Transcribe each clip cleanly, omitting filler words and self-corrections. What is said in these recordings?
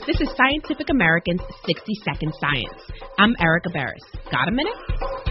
This is Scientific American's 60-Second Science. I'm Erica Barris. Got a minute?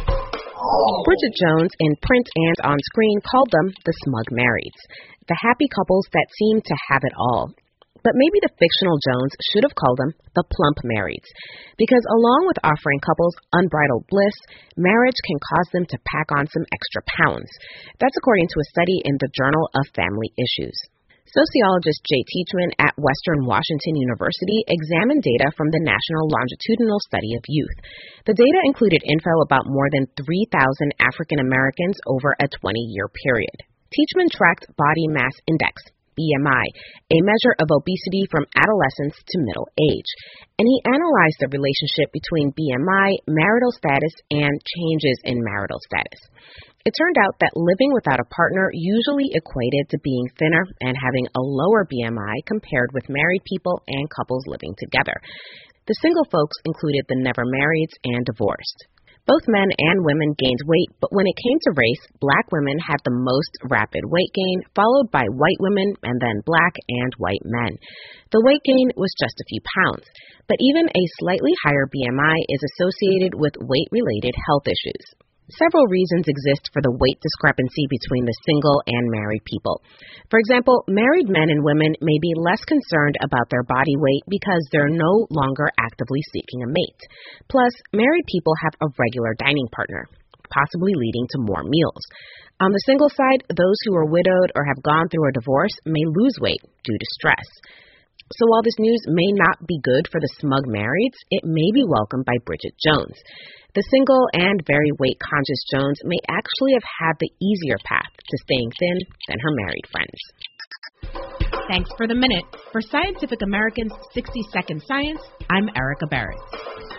Bridget Jones, in print and on screen, called them the smug marrieds, the happy couples that seem to have it all. But maybe the fictional Jones should have called them the plump marrieds, because along with offering couples unbridled bliss, marriage can cause them to pack on some extra pounds. That's according to a study in the Journal of Family Issues. Sociologist Jay Teachman at Western Washington University examined data from the National Longitudinal Study of Youth. The data included info about more than 3,000 African Americans over a 20-year period. Teachman tracked body mass index, BMI, a measure of obesity from adolescence to middle age, and he analyzed the relationship between BMI, marital status, and changes in marital status. It turned out that living without a partner usually equated to being thinner and having a lower BMI compared with married people and couples living together. The single folks included the never marrieds and divorced. Both men and women gained weight, but when it came to race, black women had the most rapid weight gain, followed by white women and then black and white men. The weight gain was just a few pounds, but even a slightly higher BMI is associated with weight-related health issues. Several reasons exist for the weight discrepancy between the single and married people. For example, married men and women may be less concerned about their body weight because they're no longer actively seeking a mate. Plus, married people have a regular dining partner, possibly leading to more meals. On the single side, those who are widowed or have gone through a divorce may lose weight due to stress. So while this news may not be good for the smug marrieds, it may be welcomed by Bridget Jones. The single and very weight-conscious Jones may actually have had the easier path to staying thin than her married friends. Thanks for the minute. For Scientific American's 60-Second Science, I'm Erica Barrett.